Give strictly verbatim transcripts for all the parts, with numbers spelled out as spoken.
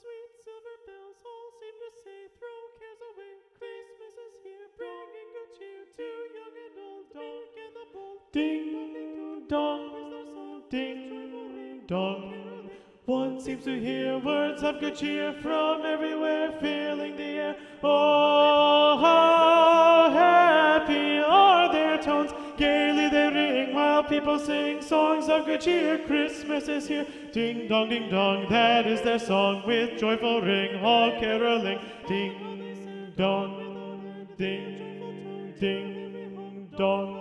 sweet silver bells all seem to say, throw cares away, Christmas is here, bringing good cheer to young and old, meek and the bold. Ding dong, ding dong. One seems to hear words of good cheer from everywhere, filling the air. Oh, how happy are their tones, gaily they ring while people sing songs of good cheer. Christmas is here, ding dong, ding dong, that is their song with joyful ring, all caroling. Ding dong, ding, ding dong.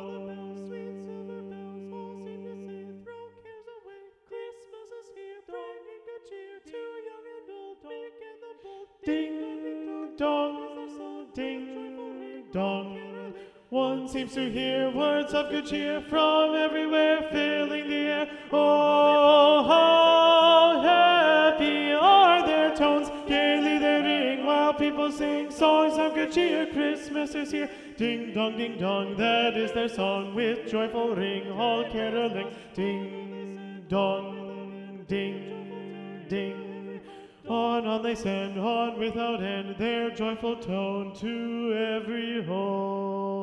Ding dong, ding dong. One seems to hear words of good cheer from everywhere, filling the air. Oh, how happy are their tones, gaily they ring while people sing songs of good cheer. Christmas is here, ding dong, ding dong, that is their song with joyful ring, all caroling. Ding dong, ding, ding. On, on they send, on without end, their joyful tone to every home.